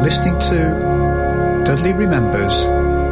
listening to Dudley Remembers,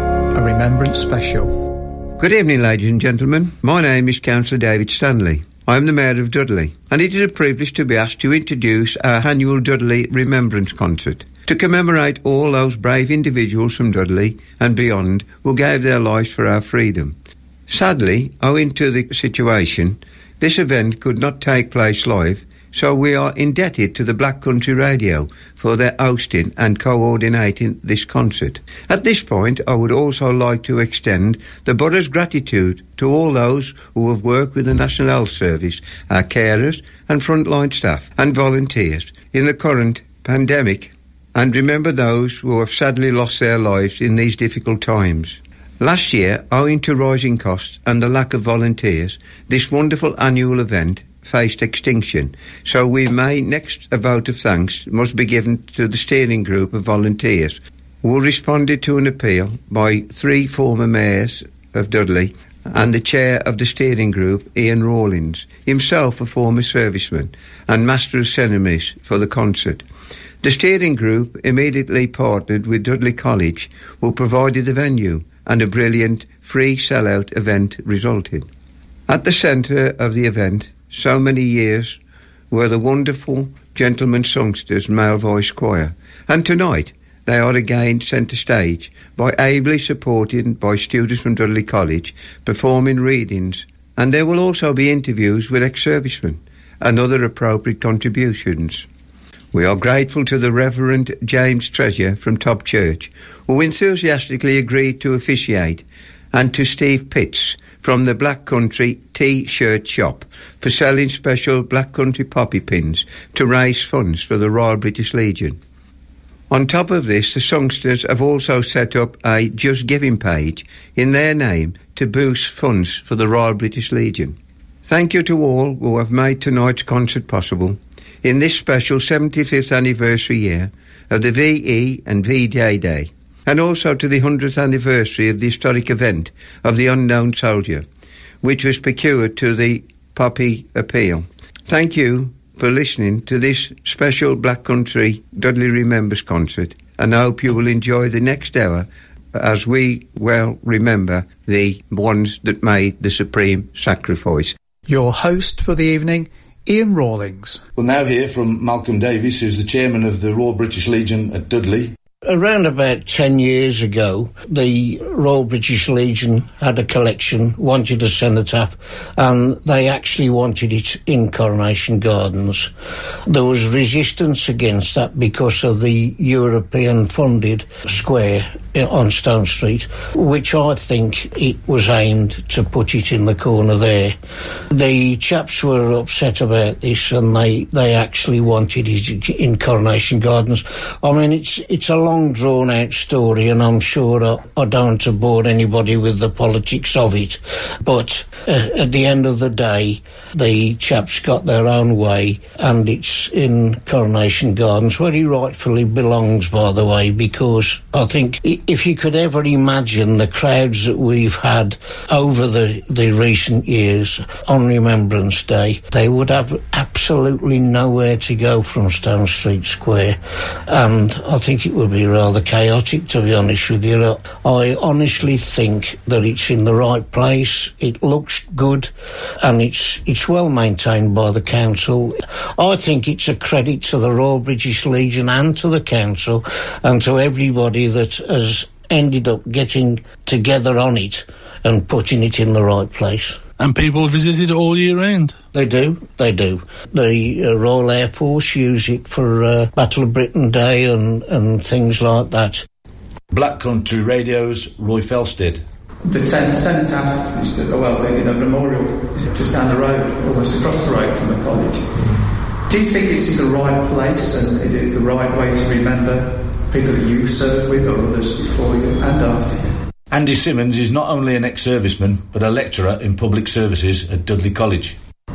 a remembrance special. Good evening, ladies and gentlemen. My name is Councillor David Stanley. I am the Mayor of Dudley, and it is a privilege to be asked to introduce our annual Dudley Remembrance Concert to commemorate all those brave individuals from Dudley and beyond who gave their lives for our freedom. Sadly, owing to the situation, this event could not take place live, so we are indebted to the Black Country Radio for their hosting and coordinating this concert. At this point, I would also like to extend the borough's gratitude to all those who have worked with the National Health Service, our carers and frontline staff and volunteers in the current pandemic, and remember those who have sadly lost their lives in these difficult times. Last year, owing to rising costs and the lack of volunteers, this wonderful annual event faced extinction, so we may next a vote of thanks must be given to the steering group of volunteers who responded to an appeal by 3 former mayors of Dudley and the chair of the steering group, Ian Rawlins, himself a former serviceman and master of ceremonies for the concert. The steering group immediately partnered with Dudley College, who provided the venue, and a brilliant free sellout event resulted. At the centre of the event, so many years, were the wonderful Gentlemen Songsters Male Voice Choir, and tonight they are again centre stage by ably supported by students from Dudley College performing readings, and there will also be interviews with ex-servicemen and other appropriate contributions. We are grateful to the Reverend James Treasure from Top Church, who enthusiastically agreed to officiate, and to Steve Pitts from the Black Country T-shirt shop for selling special Black Country poppy pins to raise funds for the Royal British Legion. On top of this, the songsters have also set up a Just Giving page in their name to boost funds for the Royal British Legion. Thank you to all who have made tonight's concert possible in this special 75th anniversary year of the VE and VJ Day, and also to the 100th anniversary of the historic event of the Unknown Soldier, which was procured to the Poppy Appeal. Thank you for listening to this special Black Country Dudley Remembers concert, and I hope you will enjoy the next hour as we well remember the ones that made the supreme sacrifice. Your host for the evening, Ian Rawlings. We'll now hear from Malcolm Davies, who's the chairman of the Royal British Legion at Dudley. Around about 10 years ago, the Royal British Legion had a collection, wanted a cenotaph, and they actually wanted it in Coronation Gardens. There was resistance against that because of the European-funded square on Stone Street, which I think it was aimed to put it in the corner there. The chaps were upset about this, and they actually wanted it in Coronation Gardens. I mean, it's a long drawn-out story, and I'm sure I don't have bored anybody with the politics of it. But at the end of the day, the chaps got their own way, and it's in Coronation Gardens, where it rightfully belongs, by the way, because I think if you could ever imagine the crowds that we've had over the recent years on Remembrance Day, they would have absolutely nowhere to go from Stone Street Square, and I think it would be rather chaotic, to be honest with you. I honestly think that it's in the right place, it looks good, and it's well maintained by the council. I think it's a credit to the Royal British Legion and to the council and to everybody that has ended up getting together on it and putting it in the right place. And people visit it all year round? They do. The Royal Air Force use it for Battle of Britain Day and things like that. Black Country Radio's Roy Felsted. The cenotaph is, memorial just down the road, almost across the road from the college. Do you think it's in the right place and the right way to remember people that you served with or others before you and after you? Andy Simmons is not only an ex-serviceman but a lecturer in public services at Dudley College.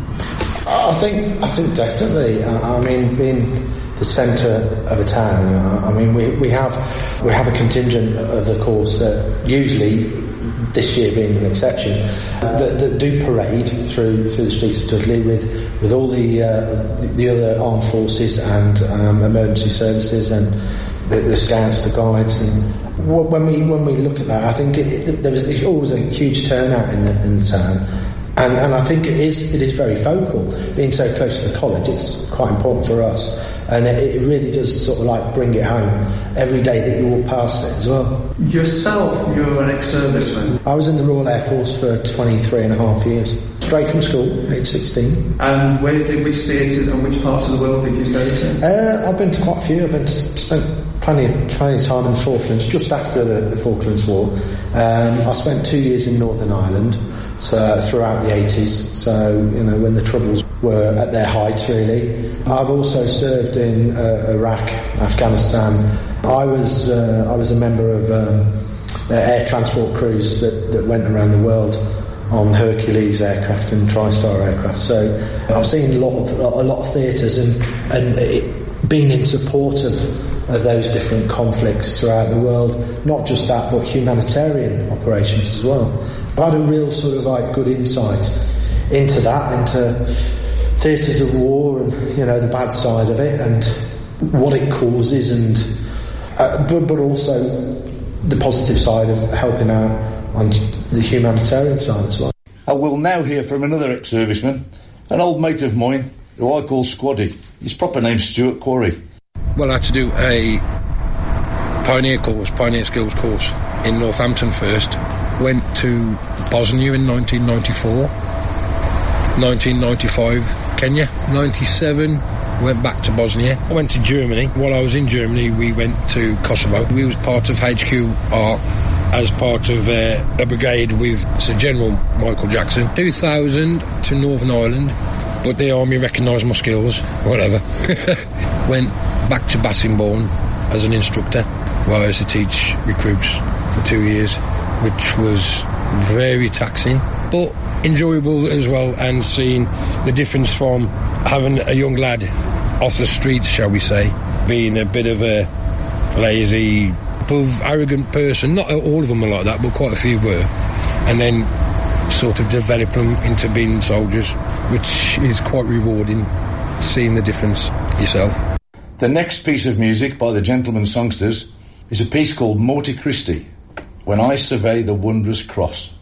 I think definitely. I mean, being the centre of a town, we have a contingent of the course that usually, this year being an exception, that do parade through the streets of Dudley with all the other armed forces and emergency services and the scouts, the guides, and when we look at that, I think there's always a huge turnout in the town. And I think it is very focal. Being so close to the college, it's quite important for us, and it really does sort of like bring it home every day that you walk past it as well. Yourself, you're an ex-serviceman. I was in the Royal Air Force for 23 and a half years, straight from school, age 16. And which theatres and which parts of the world did you go to? I've been to quite a few. Spent plenty of time in the Falklands, just after the Falklands War. I spent 2 years in Northern Ireland, so throughout the 80s, so when the Troubles were at their height, really. I've also served in Iraq, Afghanistan. I was a member of air transport crews that went around the world on Hercules aircraft and TriStar aircraft. So I've seen a lot of theatres and been in support of those different conflicts throughout the world. Not just that, but humanitarian operations as well. I had a real sort of like good insight into that, into theatres of war and the bad side of it and what it causes, and but also the positive side of helping out on the humanitarian side as well. I will now hear from another ex-serviceman, an old mate of mine who I call Squaddy. His proper name's Stuart Quarry. Well, I had to do a pioneer skills course in Northampton first. Went to Bosnia in 1994, 1995 Kenya, 97 went back to Bosnia. I went to Germany. While I was in Germany, we went to Kosovo. We was part of HQR as part of a brigade with Sir General Michael Jackson. 2000 to Northern Ireland, but the army recognised my skills, whatever. Went back to Bassingbourn as an instructor, where I used to teach recruits for 2 years, which was very taxing, but enjoyable as well, and seeing the difference from having a young lad off the streets, shall we say, being a bit of a lazy, arrogant person. Not all of them were like that, but quite a few were. And then sort of develop them into being soldiers, which is quite rewarding, seeing the difference yourself. The next piece of music by the Gentlemen Songsters is a piece called Monte Christi, When I Survey the Wondrous Cross.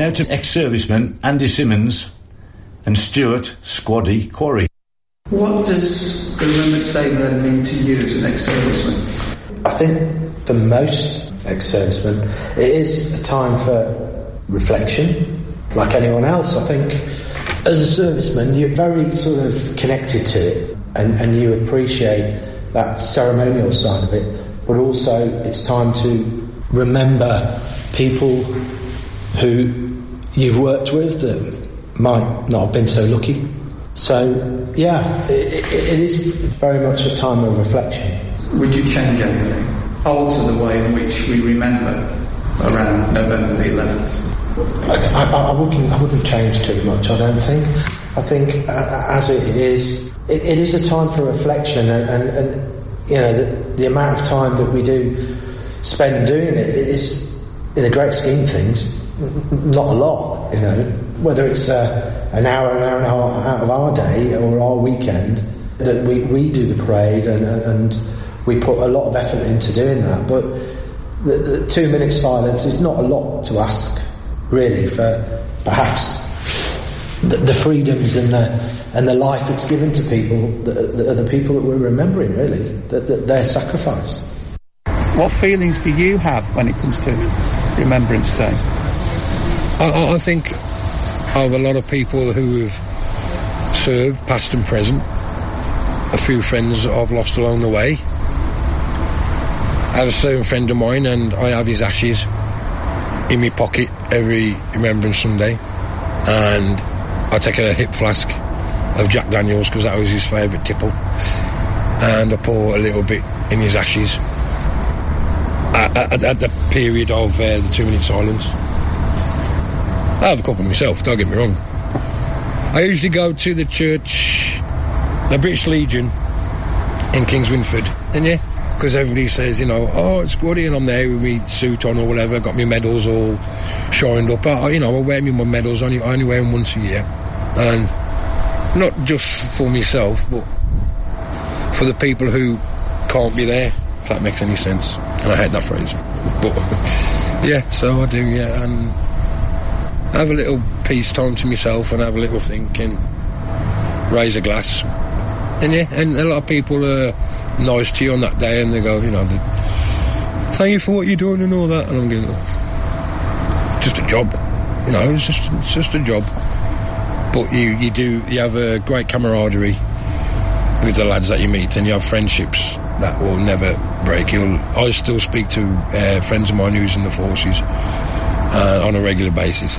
Now to ex-servicemen Andy Simmons and Stuart Squaddy Quarry. What does Remembrance Day then mean to you as an ex-serviceman? I think for most ex-servicemen, it is a time for reflection, like anyone else. I think as a serviceman, you're very sort of connected to it, and you appreciate that ceremonial side of it, but also it's time to remember people who you've worked with that might not have been so lucky. So, yeah, it is very much a time of reflection. Would you change anything? Alter the way in which we remember around November the 11th? I wouldn't change too much, I don't think. I think as it is a time for reflection, and you know, the amount of time that we do spend doing it is, in the great scheme of things, not a lot, you know. Whether it's an hour and a half out of our day or our weekend, that we do the parade and we put a lot of effort into doing that. But the 2 minute silence is not a lot to ask, really, for perhaps the freedoms and the life that's given to people, the people that we're remembering, really, that their sacrifice. What feelings do you have when it comes to Remembrance Day? I think of a lot of people who have served, past and present, a few friends that I've lost along the way. I have a certain friend of mine, and I have his ashes in my pocket every Remembrance Sunday, and I take a hip flask of Jack Daniels, because that was his favourite tipple, and I pour a little bit in his ashes at the period of the 2 minute silence. I have a couple myself, don't get me wrong. I usually go to the church, the British Legion in Kings Winford, and yeah, because everybody says, you know, oh, it's good, and I'm there with my suit on or whatever, got my medals all shined up. I wear my medals, I only wear them once a year, and not just for myself, but for the people who can't be there, if that makes any sense. And I hate that phrase, but yeah, so I do, yeah, and I have a little peace time to myself and have a little think and raise a glass. And yeah, and a lot of people are nice to you on that day, and they go, you know, thank you for what you're doing and all that. And I'm going, just a job, you know, it's just a job. But you have a great camaraderie with the lads that you meet, and you have friendships that will never break. I still speak to friends of mine who's in the forces on a regular basis.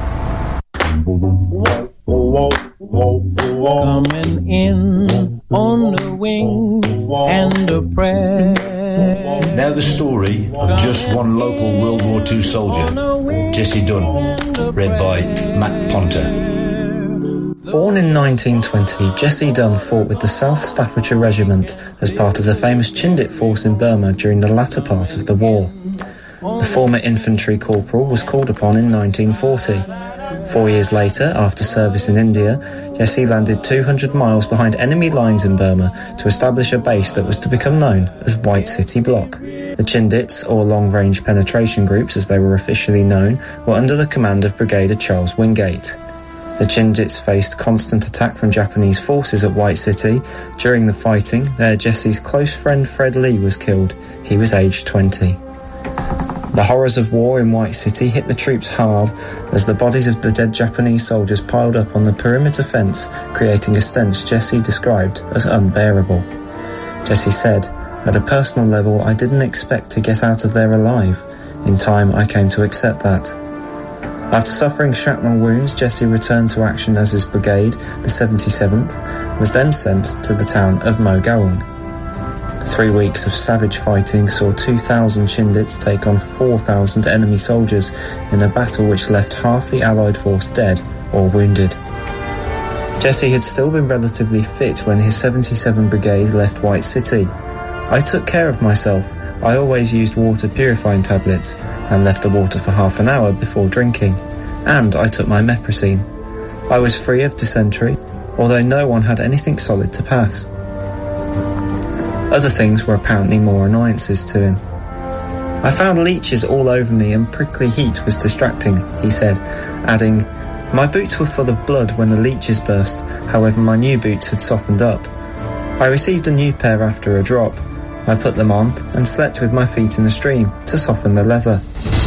Coming in on the wing and a prayer. Now the story of just one local World War II soldier, Jesse Dunn, read by Matt Ponter. Born in 1920, Jesse Dunn fought with the South Staffordshire Regiment as part of the famous Chindit force in Burma during the latter part of the war. The former infantry corporal was called upon in 1940. 4 years later, after service in India, Jesse landed 200 miles behind enemy lines in Burma to establish a base that was to become known as White City Block. The Chindits, or Long-Range Penetration Groups as they were officially known, were under the command of Brigadier Charles Wingate. The Chindits faced constant attack from Japanese forces at White City. During the fighting, there Jesse's close friend Fred Lee was killed. He was aged 20. The horrors of war in White City hit the troops hard as the bodies of the dead Japanese soldiers piled up on the perimeter fence, creating a stench Jesse described as unbearable. Jesse said, "At a personal level, I didn't expect to get out of there alive. In time, I came to accept that." After suffering shrapnel wounds, Jesse returned to action as his brigade, the 77th, was then sent to the town of Mogawang. 3 weeks of savage fighting saw 2,000 Chindits take on 4,000 enemy soldiers in a battle which left half the Allied force dead or wounded. Jesse had still been relatively fit when his 77 Brigade left White City. "I took care of myself. I always used water purifying tablets and left the water for half an hour before drinking. And I took my Meprosine. I was free of dysentery, although no one had anything solid to pass." Other things were apparently more annoyances to him. I found leeches all over me and prickly heat was distracting, he said, adding, my boots were full of blood when the leeches burst, however my new boots had softened up. I received a new pair after a drop. I put them on and slept with my feet in the stream to soften the leather.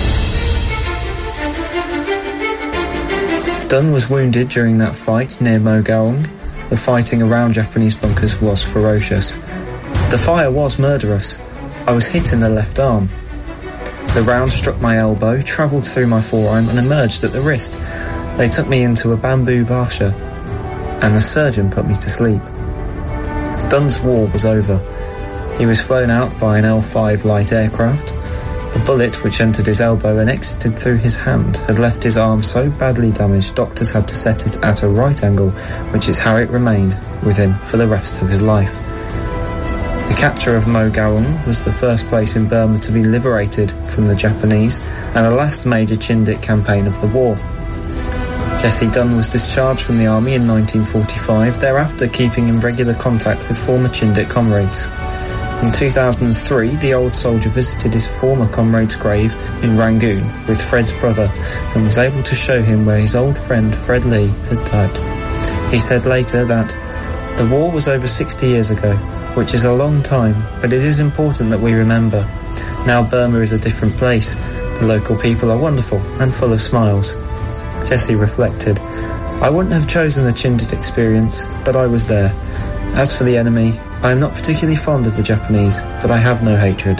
Dunn was wounded during that fight near Mogaung. The fighting around Japanese bunkers was ferocious. The fire was murderous. I was hit in the left arm. The round struck my elbow, travelled through my forearm and emerged at the wrist. They took me into a bamboo basha and the surgeon put me to sleep. Dunn's war was over. He was flown out by an L-5 light aircraft. The bullet, which entered his elbow and exited through his hand, had left his arm so badly damaged doctors had to set it at a right angle, which is how it remained with him for the rest of his life. The capture of Mogaung was the first place in Burma to be liberated from the Japanese and the last major Chindit campaign of the war. Jesse Dunn was discharged from the army in 1945, thereafter keeping in regular contact with former Chindit comrades. In 2003, the old soldier visited his former comrade's grave in Rangoon with Fred's brother and was able to show him where his old friend Fred Lee had died. He said later that the war was over 60 years ago, which is a long time, but it is important that we remember. Now Burma is a different place. The local people are wonderful and full of smiles. Jesse reflected, I wouldn't have chosen the Chindit experience, but I was there. As for the enemy, I am not particularly fond of the Japanese, but I have no hatred.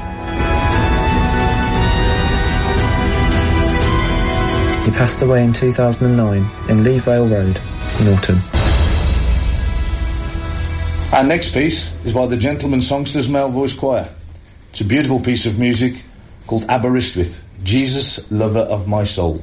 He passed away in 2009 in Lee Vale Road, Norton. Our next piece is by the Gentlemen Songsters Male Voice Choir. It's a beautiful piece of music called Aberystwyth, Jesus, Lover of My Soul.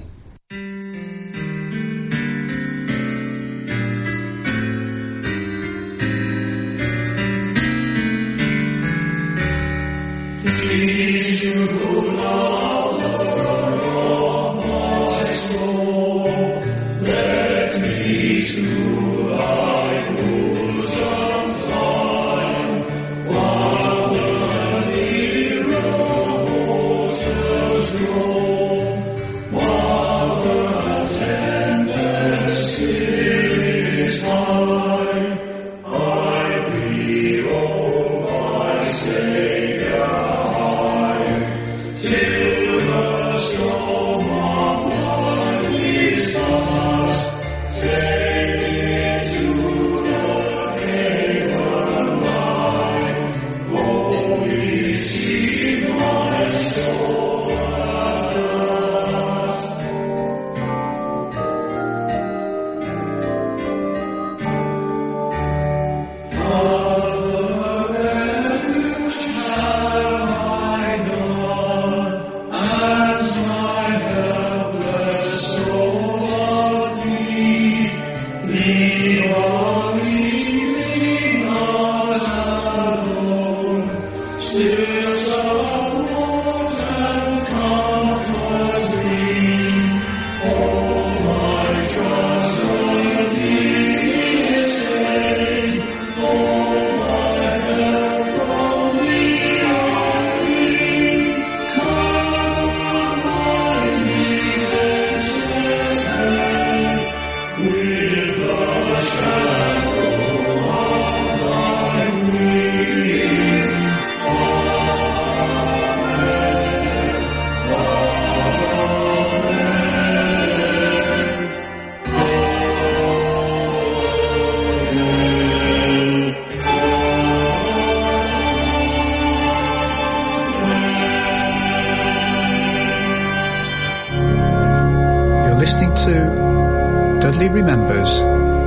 Remembers,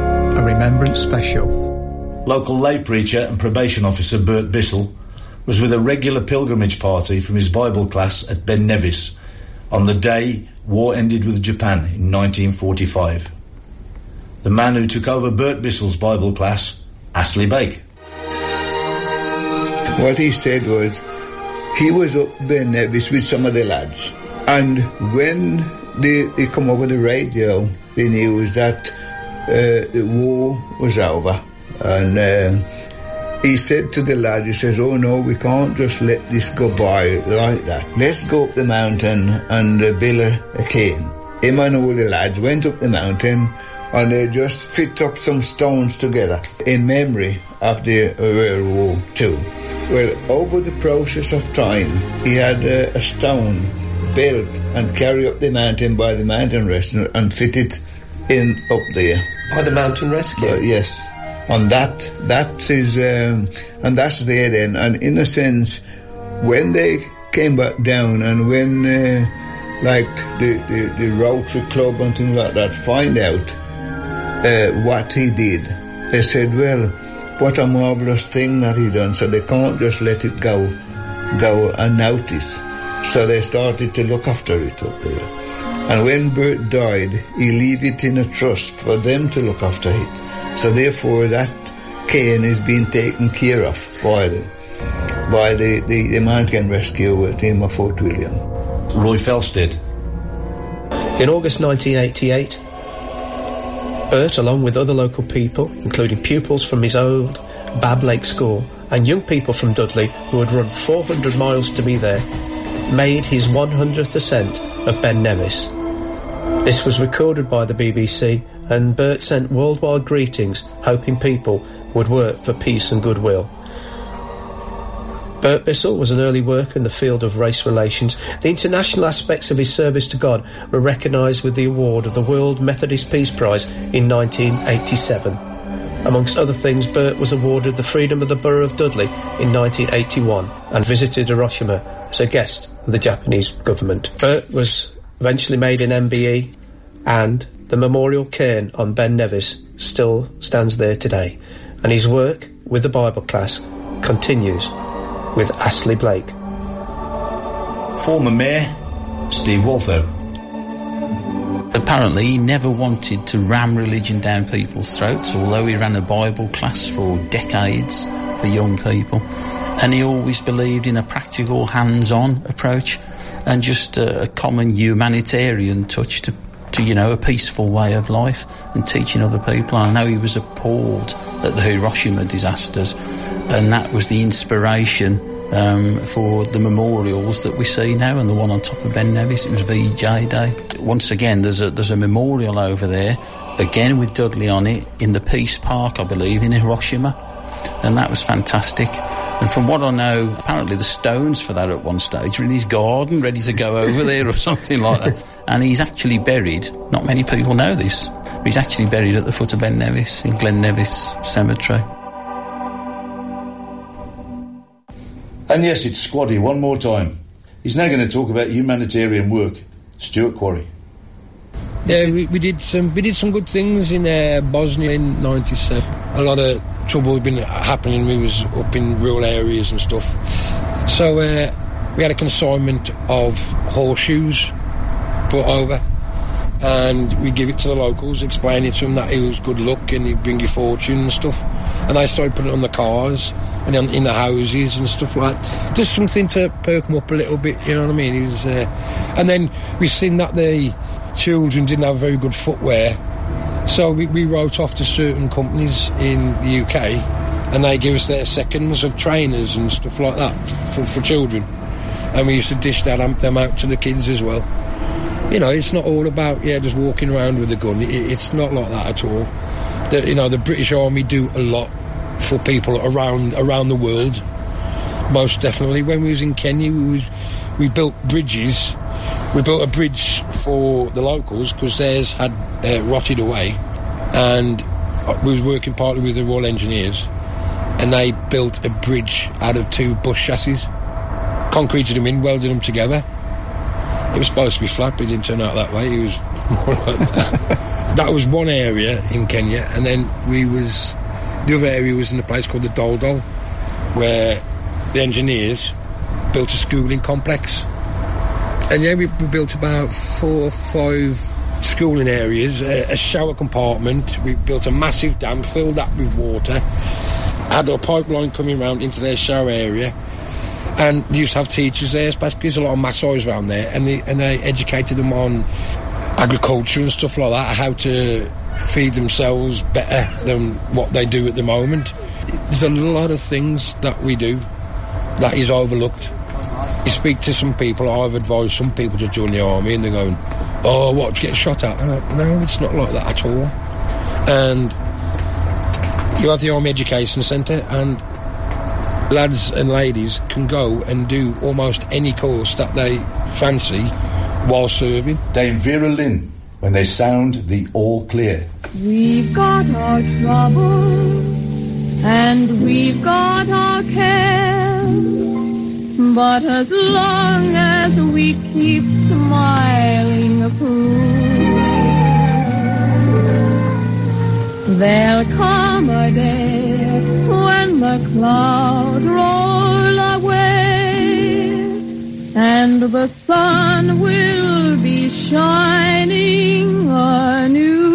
a Remembrance Special. Local lay preacher and probation officer Bert Bissell was with a regular pilgrimage party from his Bible class at Ben Nevis on the day war ended with Japan in 1945. The man who took over Bert Bissell's Bible class, Astley Bake. What he said was, he was up Ben Nevis with some of the lads, and when they come over the radio, the news that the war was over, and he said to the lad, he says, oh no, we can't just let this go by like that. Let's go up the mountain and build a cairn. Him and all the lads went up the mountain and they just fit up some stones together in memory of the World War II. Well, over the process of time, he had a stone built and carried up the mountain by the mountain rescue and fitted in up there. By the mountain rescue? Yes. And that is, and that's there then. And in a sense, when they came back down and when, like the Rotary Club and things like that, find out what he did, they said, well, what a marvellous thing that he done. So they can't just let it go unnoticed. So they started to look after it up there. And when Bert died, he leave it in a trust for them to look after it. So therefore that cairn is being taken care of by the mountain rescue team of Fort William. Roy Felsted. In August 1988, Bert, along with other local people, including pupils from his old Bab Lake School and young people from Dudley who had run 400 miles to be there, made his 100th ascent of Ben Nevis. This was recorded by the BBC, and Bert sent worldwide greetings, hoping people would work for peace and goodwill. Bert Bissell was an early worker in the field of race relations. The international aspects of his service to God were recognised with the award of the World Methodist Peace Prize in 1987. Amongst other things, Bert was awarded the Freedom of the Borough of Dudley in 1981 and visited Hiroshima as a guest of the Japanese government. Bert was eventually made an MBE, and the memorial cairn on Ben Nevis still stands there today, and his work with the Bible class continues with Astley Blake. Former Mayor Steve Waltho. Apparently he never wanted to ram religion down people's throats, although he ran a Bible class for decades for young people, and he always believed in a practical, hands-on approach and just a common humanitarian touch to a peaceful way of life and teaching other people. I know he was appalled at the Hiroshima disasters, and that was the inspiration for the memorials that we see now, and the one on top of Ben Nevis, it was VJ Day. Once again, there's a memorial over there, again with Dudley on it, in the Peace Park, I believe, in Hiroshima, and that was fantastic. And from what I know, apparently the stones for that at one stage were in his garden, ready to go over there or something like that. And he's actually buried, not many people know this, but he's actually buried at the foot of Ben Nevis in Glen Nevis Cemetery. And yes, it's Squaddy one more time. He's now going to talk about humanitarian work. Stuart Quarry. Yeah, we did some good things in Bosnia in '97. A lot of trouble had been happening. We was up in rural areas and stuff. So we had a consignment of horseshoes put over, and we give it to the locals, explaining to them that it was good luck and it'd bring you fortune and stuff. And they started putting it on the cars and in the houses and stuff like that. Just something to perk them up a little bit, you know what I mean? It was, and then we've seen that the children didn't have very good footwear, so we wrote off to certain companies in the UK, and they give us their seconds of trainers and stuff like that for children, and we used to dish them out to the kids as well. You know, it's not all about just walking around with a gun. It's not like that at all. The British Army do a lot for people around the world. Most definitely. When we was in Kenya, we built bridges. We built a bridge for the locals because theirs had rotted away, and we was working partly with the Royal Engineers, and they built a bridge out of 2 bus chassis, concreted them in, welded them together. It was supposed to be flat, but it didn't turn out that way. It was more like that. That was one area in Kenya, and then the other area was in a place called the Doldol, where the engineers built a schooling complex. And we built about 4 or 5 schooling areas, a shower compartment. We built a massive dam, filled that with water, had a pipeline coming round into their shower area, and they used to have teachers there, especially there's a lot of Maasais around there, and they educated them on agriculture and stuff like that, how to feed themselves better than what they do at the moment. there's a lot of things that we do that is overlooked. You speak to some people, I've advised some people to join the army, and they're going, oh, what, to get shot at? No, it's not like that at all. And you have the Army Education Centre, and lads and ladies can go and do almost any course that they fancy while serving. Dame Vera Lynn, when they sound the all clear. We've got our troubles and we've got our cares, but as long as we keep smiling through, there'll come a day when the clouds roll away and the sun will be shining anew.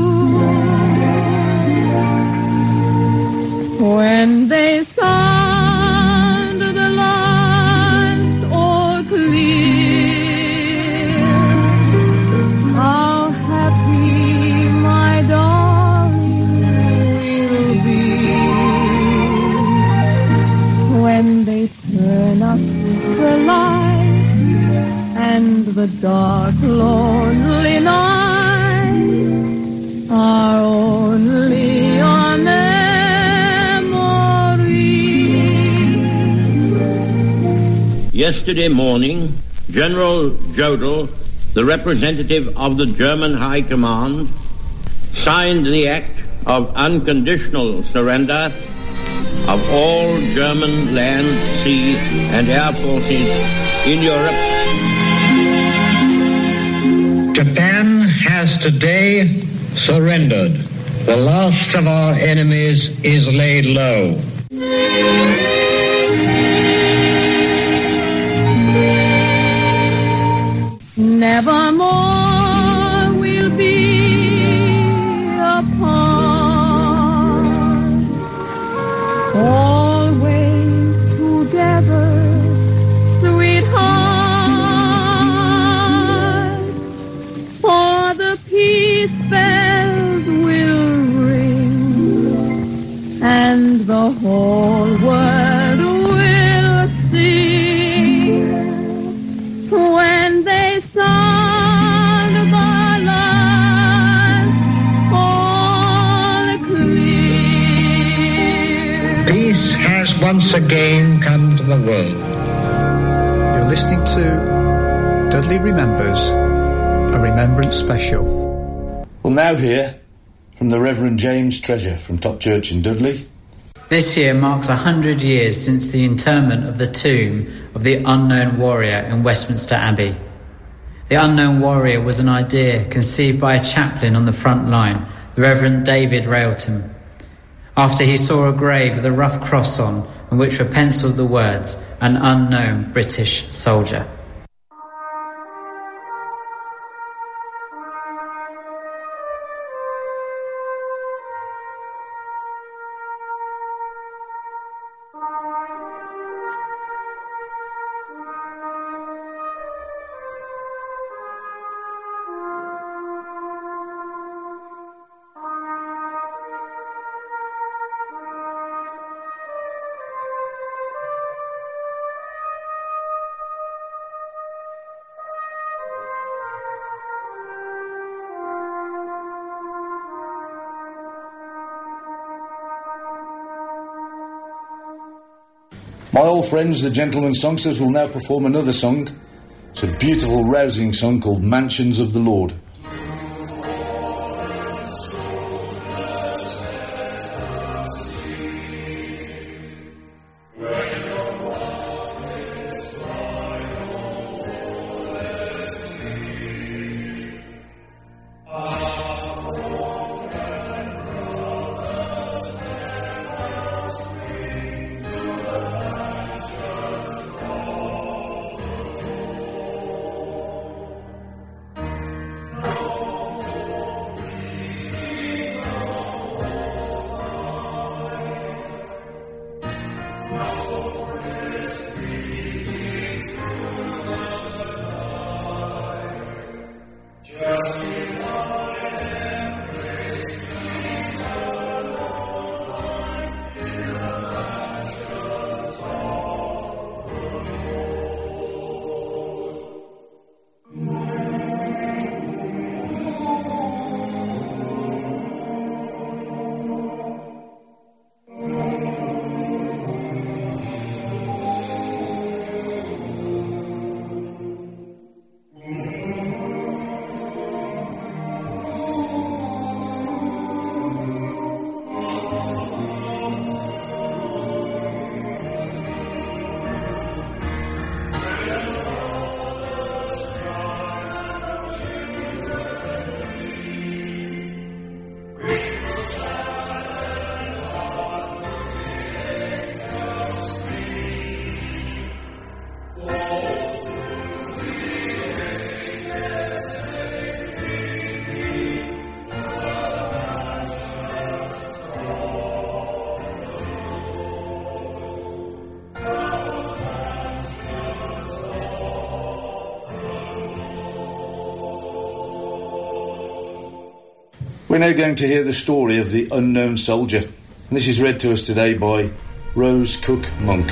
When they sound the last all clear, how happy my darling will be. When they turn up the lights and the dark lonely nights are only a memory. Yesterday morning, General Jodl, the representative of the German High Command, signed the act of unconditional surrender of all German land, sea, and air forces in Europe. Japan has today surrendered. The last of our enemies is laid low. Nevermore we'll be apart, always together, sweetheart, for the peace bells will ring and the whole world will sing when they sound the last all clear. Peace has once again come to the world. You're listening to Dudley Remembers, a remembrance special. We'll now hear from the Reverend James Treasure from Top Church in Dudley. This year marks 100 years since the interment of the tomb of the Unknown Warrior in Westminster Abbey. The Unknown Warrior was an idea conceived by a chaplain on the front line, the Reverend David Railton, after he saw a grave with a rough cross on which were pencilled the words, "An unknown British soldier." My old friends, the Gentlemen Songsters, will now perform another song. It's a beautiful, rousing song called Mansions of the Lord. We're now going to hear the story of the unknown soldier, and this is read to us today by Rose Cook Monk.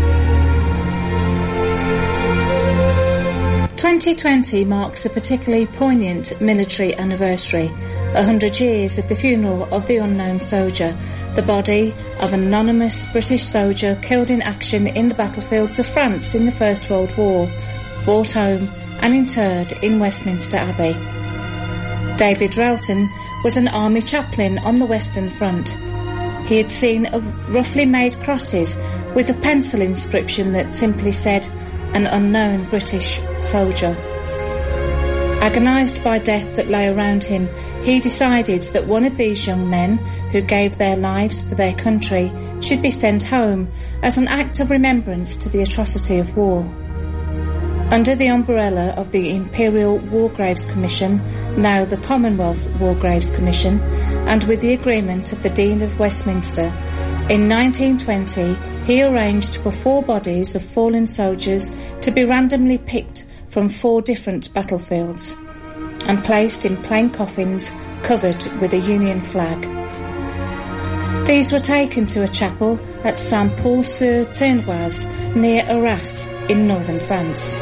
2020 marks a particularly poignant military anniversary, 100 years of the funeral of the unknown soldier, the body of an anonymous British soldier killed in action in the battlefields of France in the First World War, brought home and interred in Westminster Abbey. David Railton was an army chaplain on the Western Front. He had seen roughly made crosses with a pencil inscription that simply said, "An unknown British soldier." Agonised by death that lay around him, he decided that one of these young men, who gave their lives for their country, should be sent home as an act of remembrance to the atrocity of war. Under the umbrella of the Imperial War Graves Commission, now the Commonwealth War Graves Commission, and with the agreement of the Dean of Westminster, in 1920 he arranged for 4 bodies of fallen soldiers to be randomly picked from 4 different battlefields and placed in plain coffins covered with a Union flag. These were taken to a chapel at Saint-Paul-sur-Ternoise near Arras in northern France.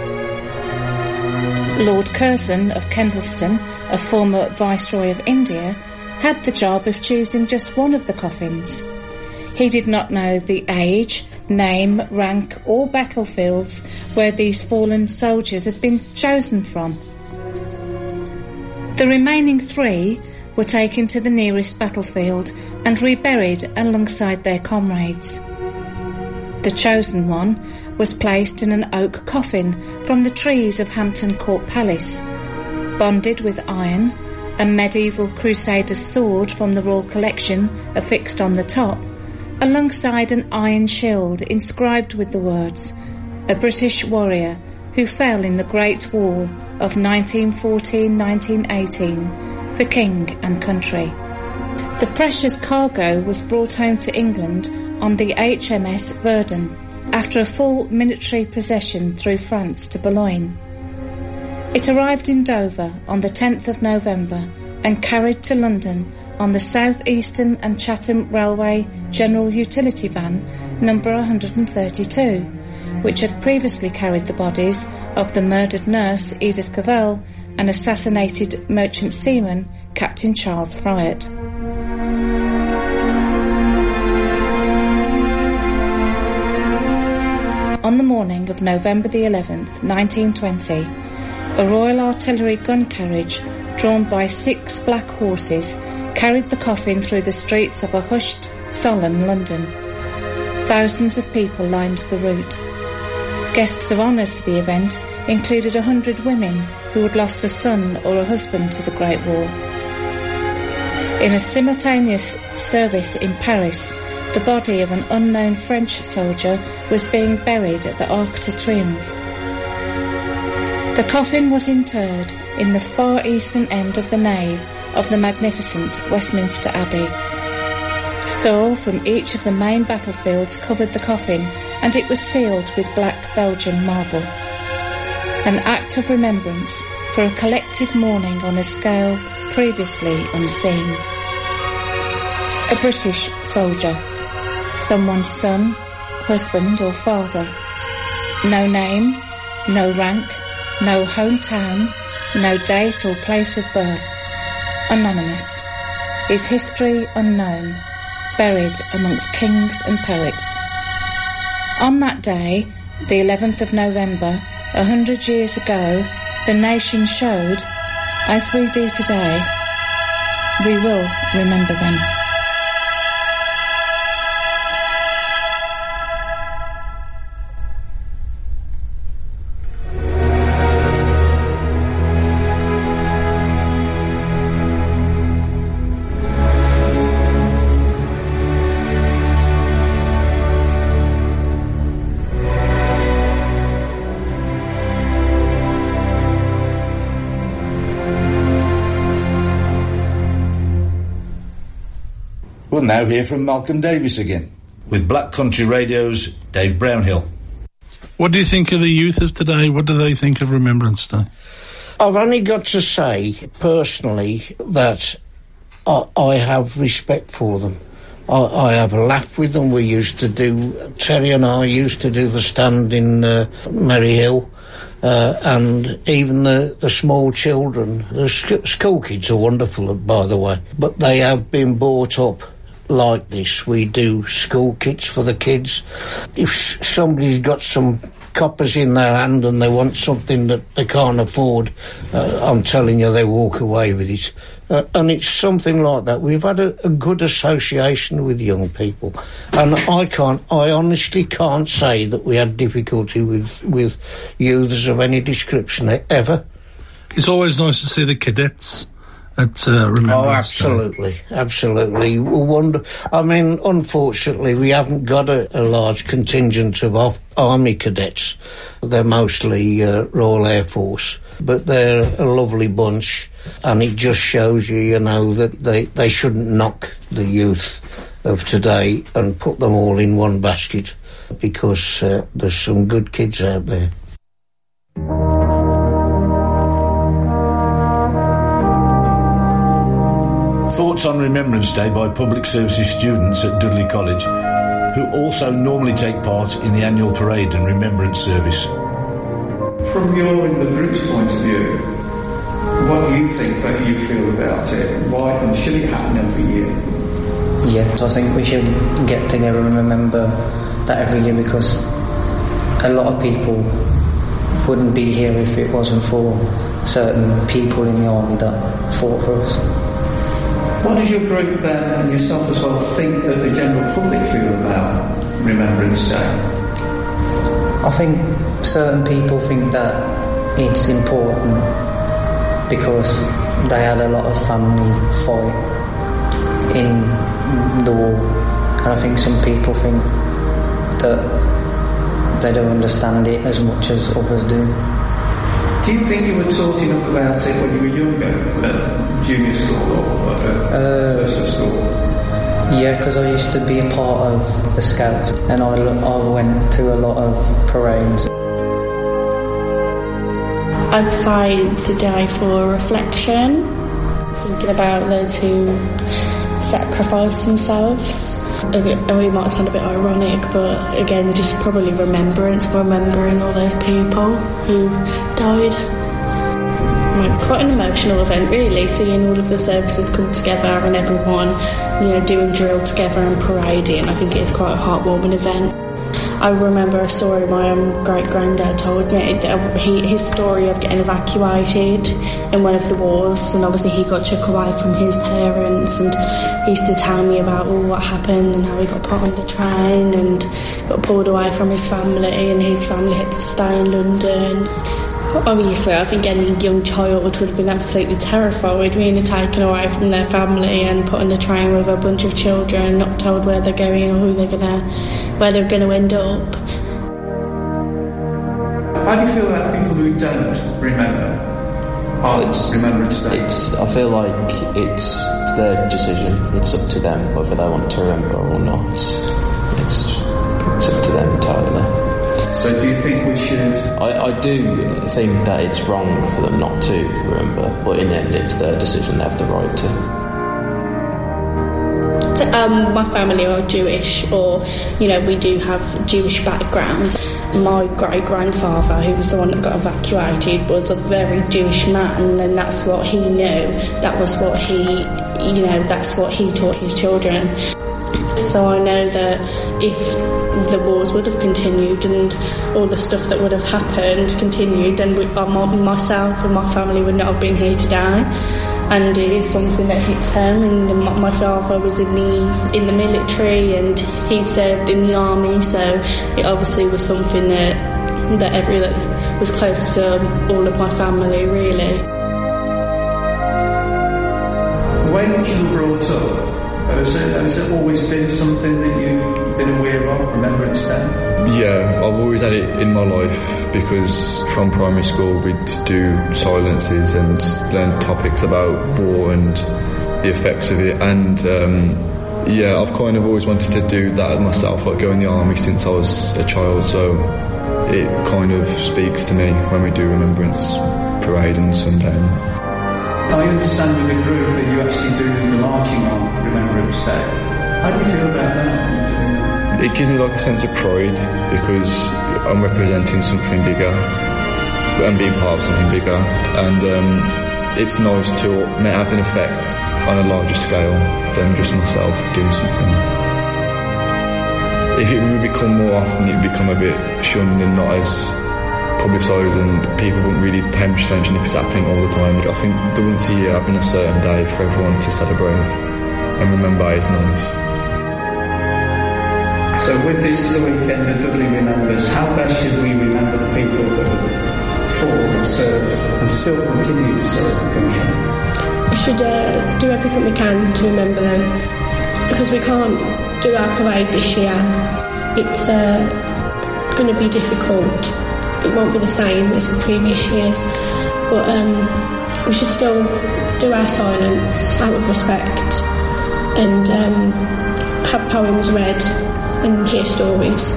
Lord Curzon of Kendleston, a former Viceroy of India, had the job of choosing just one of the coffins. He did not know the age, name, rank or battlefields where these fallen soldiers had been chosen from. The remaining 3 were taken to the nearest battlefield and reburied alongside their comrades. The chosen one was placed in an oak coffin from the trees of Hampton Court Palace, bonded with iron, a medieval crusader's sword from the Royal Collection affixed on the top, alongside an iron shield inscribed with the words, "A British warrior who fell in the Great War of 1914-1918 for king and country." The precious cargo was brought home to England on the HMS Verdun after a full military procession through France to Boulogne. It arrived in Dover on the 10th of November and carried to London on the South Eastern and Chatham Railway General Utility Van number 132, which had previously carried the bodies of the murdered nurse Edith Cavell and assassinated merchant seaman Captain Charles Fryatt. On the morning of November the 11th, 1920, a Royal Artillery gun carriage drawn by 6 black horses carried the coffin through the streets of a hushed, solemn London. Thousands of people lined the route. Guests of honour to the event included 100 women who had lost a son or a husband to the Great War. In a simultaneous service in Paris, the body of an unknown French soldier was being buried at the Arc de Triomphe. The coffin was interred in the far eastern end of the nave of the magnificent Westminster Abbey. Soil from each of the main battlefields covered the coffin, and it was sealed with black Belgian marble. An act of remembrance for a collective mourning on a scale previously unseen. A British soldier. Someone's son, husband or father. No name, no rank, no hometown, no date or place of birth. Anonymous. His history unknown. Buried amongst kings and poets. On that day, the 11th of November, 100 years ago, the nation showed, as we do today, we will remember them. We'll now hear from Malcolm Davis again, with Black Country Radio's Dave Brownhill. What do you think of the youth of today? What do they think of Remembrance Day? I've only got to say, personally, that I have respect for them. I have a laugh with them. Terry and I used to do the stand in Merry Hill, and even the small children, the school kids are wonderful, by the way, but they have been brought up like this. We do school kits for the kids. If somebody's got some coppers in their hand and they want something that they can't afford, I'm telling you, they walk away with it. And it's something like that. We've had a good association with young people, and I honestly can't say that we had difficulty with youths of any description ever. It's always nice to see the cadets at Remembrance Day. Absolutely. I mean, unfortunately, we haven't got a large contingent of Army cadets. They're mostly Royal Air Force, but they're a lovely bunch, and it just shows you, that they shouldn't knock the youth of today and put them all in one basket, because there's some good kids out there. Thoughts on Remembrance Day by Public Services students at Dudley College, who also normally take part in the annual parade and remembrance service. From your and the group's point of view, what do you think, how you feel about it? Why, and should it happen every year? Yeah, I think we should get together and remember that every year, because a lot of people wouldn't be here if it wasn't for certain people in the army that fought for us. What does your group then, and yourself as well, think that the general public feel about Remembrance Day? I think certain people think that it's important because they had a lot of family fight in the war, and I think some people think that they don't understand it as much as others do. Do you think you were taught enough about it when you were younger, at junior school or first at school? Yeah, because I used to be a part of the Scouts, and I went to a lot of parades. I'd say it's a day for reflection, thinking about those who sacrificed themselves. We might sound a bit ironic, but again, just probably remembering all those people who died. Quite an emotional event, really, seeing all of the services come together and everyone, doing drill together and parading. I think it's quite a heartwarming event. I remember a story my great-granddad told me, his story of getting evacuated in one of the wars, and obviously he got took away from his parents, and he used to tell me about what happened and how he got put on the train and got pulled away from his family, and his family had to stay in London. Obviously, I think any young child would have been absolutely terrified being taken away from their family and put on the train with a bunch of children, not told where they're going or where they're going to end up. How do you feel about people who don't remember Remembrance Day? I feel like it's their decision. It's up to them whether they want to remember or not. It's up to them entirely. So do you think we should... I do think that it's wrong for them not to remember, but in the end it's their decision, they have the right to. My family are Jewish, or, we do have Jewish backgrounds. My great-grandfather, who was the one that got evacuated, was a very Jewish man, and that's what he knew. That was what he, that's what he taught his children. So I know that if the wars would have continued and all the stuff that would have happened continued, then myself and my family would not have been here today. And it is something that hits home. And my father was in the military, and he served in the army, so it obviously was something that was close to all of my family, really. When you were brought up, has it always been something that you've been aware of, Remembrance Day? Yeah, I've always had it in my life, because from primary school we'd do silences and learn topics about war and the effects of it, and I've kind of always wanted to do that myself, like go in the army since I was a child, so it kind of speaks to me when we do Remembrance Parade on Sunday. I understand with the group that you actually do the marching on Remembrance Day. How do you feel about that when you're doing that? It gives me like a sense of pride because I'm representing something bigger and being part of something bigger, and it's nice to have an effect on a larger scale than just myself doing something. If it would become more often, it would become a bit shunned and not as publicised, and people wouldn't really pay much attention if it's happening all the time. I think the once a year having a certain day for everyone to celebrate and remember is nice. So with this the weekend that Dudley remembers, how best should we remember the people that have fought and served and still continue to serve the country? We should do everything we can to remember them, because we can't do our parade this year. It's going to be difficult. It won't be the same as the previous years, but we should still do our silence out of respect and have poems read and hear stories.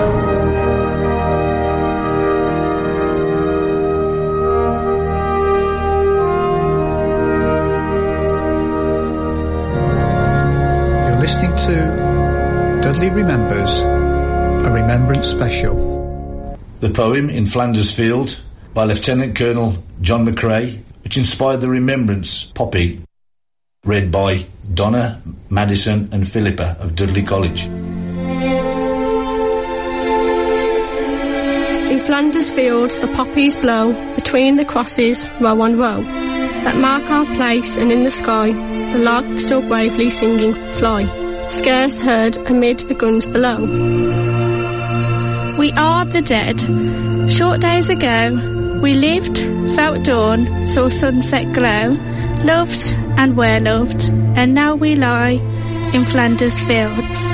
You're listening to Dudley Remembers, a Remembrance Special. The poem In Flanders Field by Lieutenant Colonel John McCrae, which inspired the Remembrance Poppy, read by Donna, Madison and Philippa of Dudley College. In Flanders fields the poppies blow, between the crosses row on row, that mark our place, and in the sky the lark still bravely singing fly, scarce heard amid the guns below. We are the dead. Short days ago we lived, felt dawn, saw sunset glow, loved and were loved, and now we lie in Flanders fields.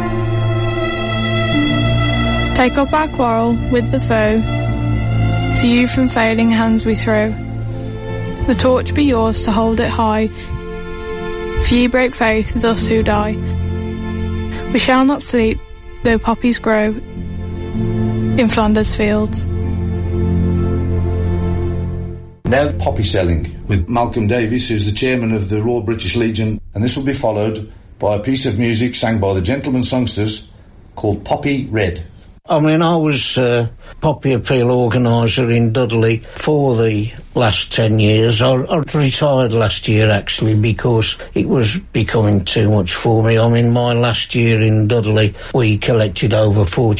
Take up our quarrel with the foe, to you from failing hands we throw. The torch be yours to hold it high, for ye break faith with us who die. We shall not sleep, though poppies grow in Flanders fields. Now poppy selling with Malcolm Davis, who's the chairman of the Royal British Legion, and this will be followed by a piece of music sang by the Gentlemen Songsters called Poppy Red. I mean, I was Poppy Appeal organiser in Dudley for the last 10 years. I retired last year, actually, because it was becoming too much for me. I mean, my last year in Dudley, we collected over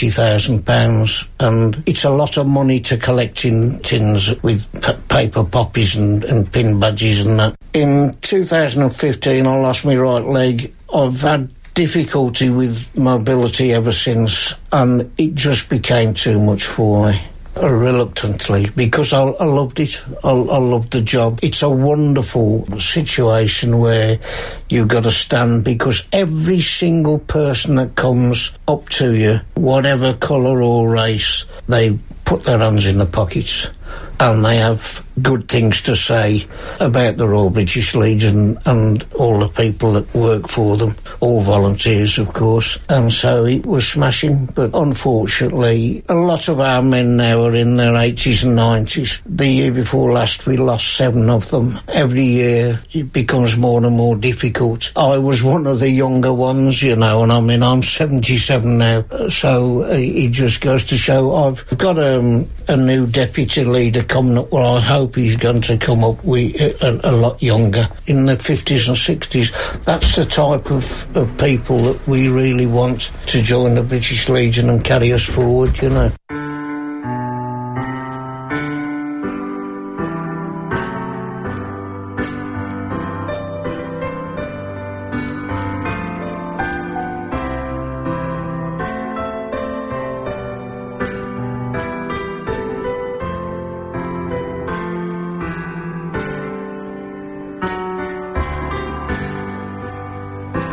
£40,000, and it's a lot of money to collect in tins with paper poppies and pin badges and that. In 2015, I lost my right leg. I've had difficulty with mobility ever since, and it just became too much for me, reluctantly, because I loved it. I loved the job. It's a wonderful situation where you've got to stand, because every single person that comes up to you, whatever colour or race, they put their hands in their pockets and they have good things to say about the Royal British Legion and all the people that work for them, all volunteers, of course. And so it was smashing, but unfortunately a lot of our men now are in their 80s and 90s. The year before last we lost 7 of them. Every year it becomes more and more difficult. I was one of the younger ones, you know, and I mean, I'm 77 now, so it just goes to show. I've got a new deputy leader coming up. Well, I hope he's going to come up a lot younger, in the 50s and 60s. That's the type of people that we really want to join the British Legion and carry us forward, you know.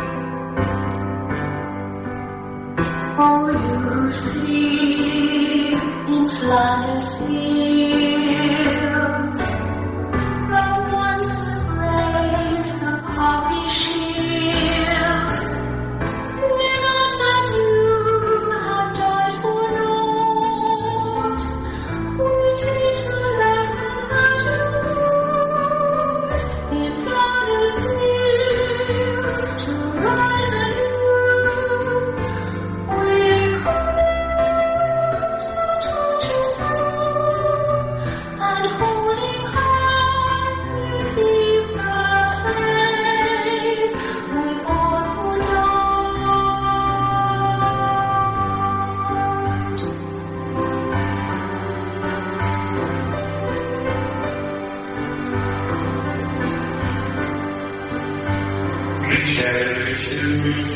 All you see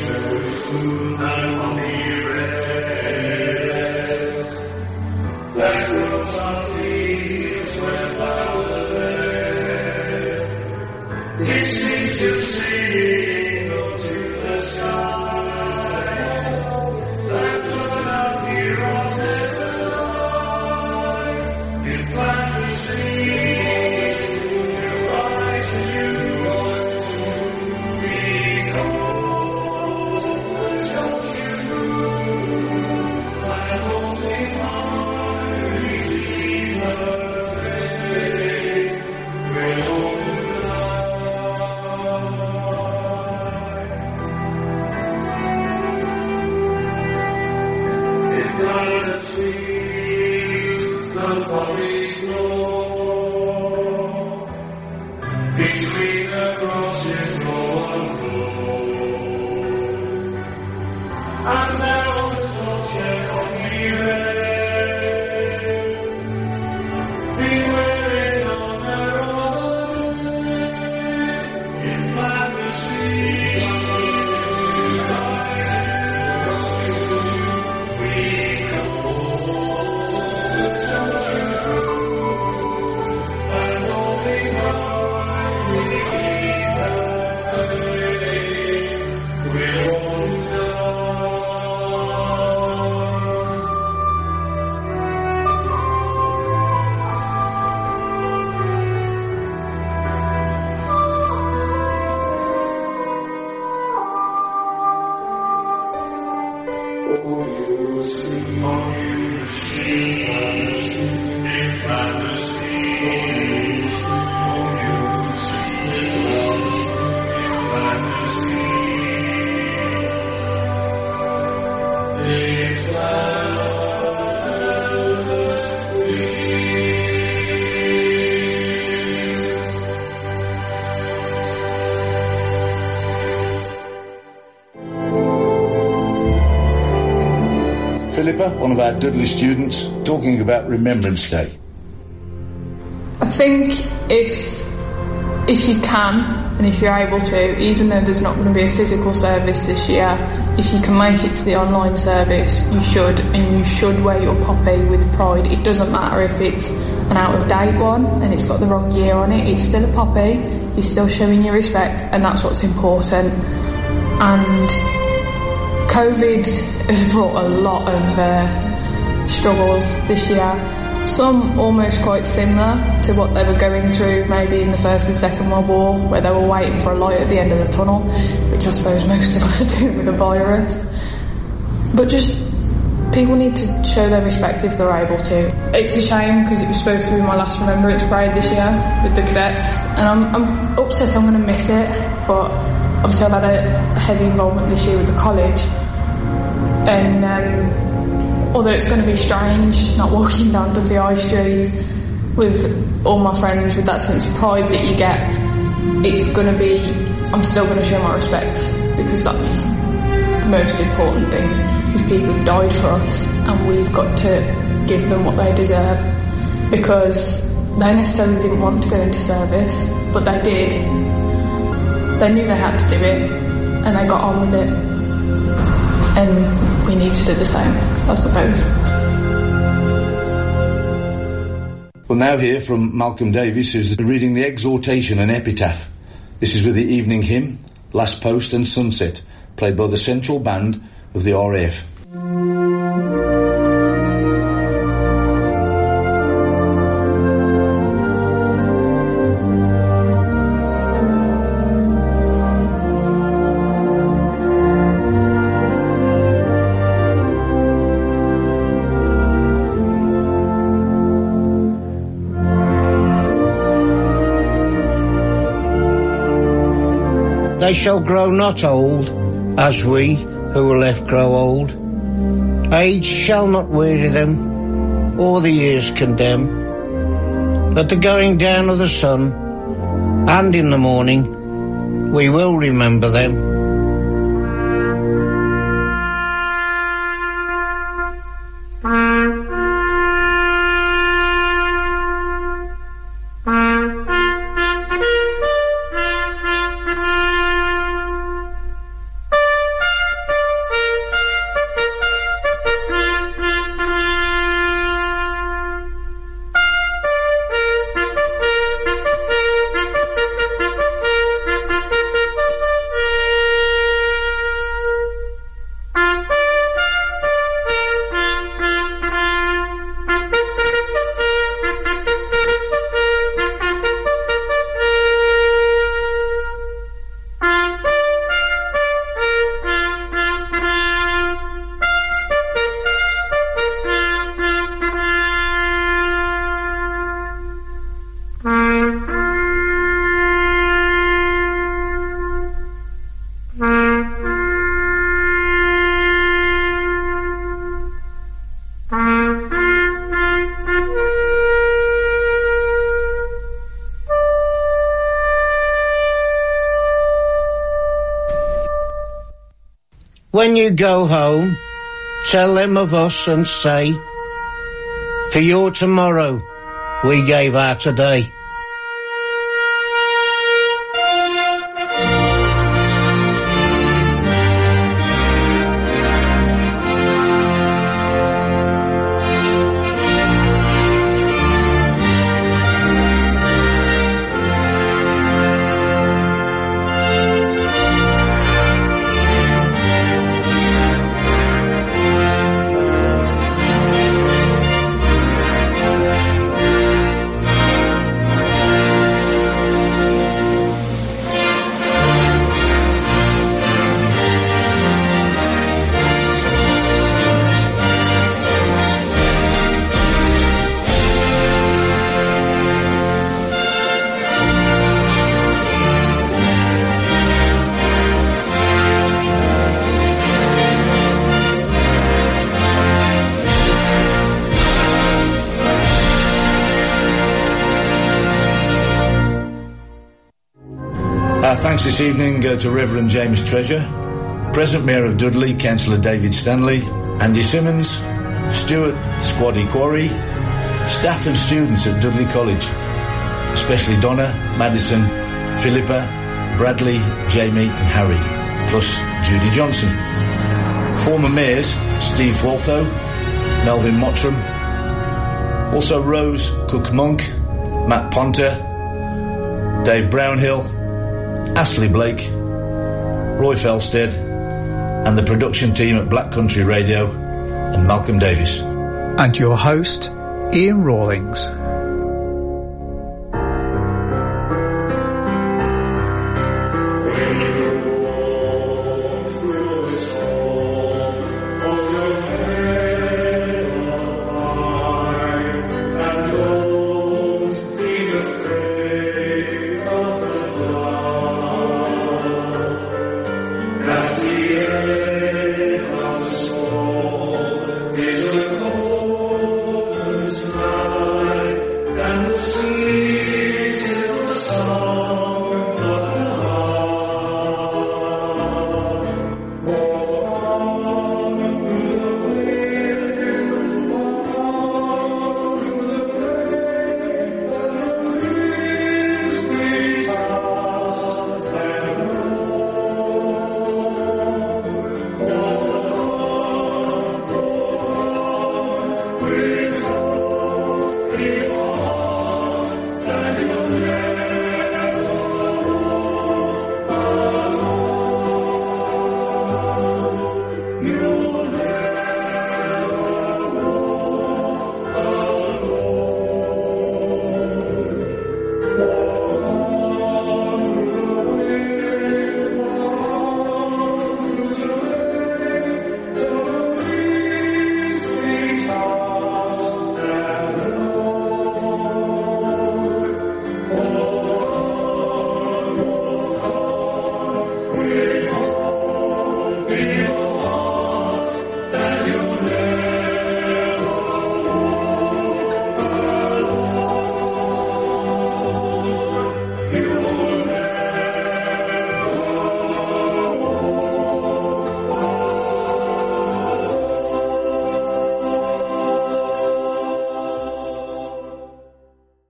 Philippa, one of our Dudley students, talking about Remembrance Day. I think if you can, and if you're able to, even though there's not going to be a physical service this year, if you can make it to the online service, you should, and you should wear your poppy with pride. It doesn't matter if it's an out-of-date one and it's got the wrong year on it, it's still a poppy, you're still showing your respect, and that's what's important. And COVID has brought a lot of struggles this year. Some almost quite similar to what they were going through maybe in the First and Second World War, where they were waiting for a light at the end of the tunnel, which I suppose most of us are doing with a virus. But just, people need to show their respect if they're able to. It's a shame because it was supposed to be my last Remembrance Parade this year with the cadets, and I'm upset I'm going to miss it, but obviously I've had a heavy involvement this year with the college, and although it's going to be strange not walking down Dudley High Street with all my friends with that sense of pride that you get, it's going to be, I'm still going to show my respect, because that's the most important thing, is people have died for us and we've got to give them what they deserve, because they necessarily didn't want to go into service, but they did. They knew they had to do it and they got on with it, and we need to do the same, I suppose. We'll now hear from Malcolm Davis, who's reading the exhortation and epitaph. This is with the evening hymn, Last Post and Sunset, played by the central band of the RAF. They shall grow not old, as we who are left grow old. Age shall not weary them, or the years condemn. At the going down of the sun, and in the morning, we will remember them. When you go home, tell them of us and say, for your tomorrow, we gave our today. Thanks this evening to Reverend James Treasure, Present Mayor of Dudley, Councillor David Stanley, Andy Simmons, Stuart Squaddy Quarry, staff and students at Dudley College, especially Donna, Madison, Philippa, Bradley, Jamie and Harry, plus Judy Johnson. Former mayors Steve Waltho, Melvin Mottram, also Rose Cook-Monk, Matt Ponter, Dave Brownhill, Ashley Blake, Roy Felstead, and the production team at Black Country Radio, and Malcolm Davis. And your host, Ian Rawlings.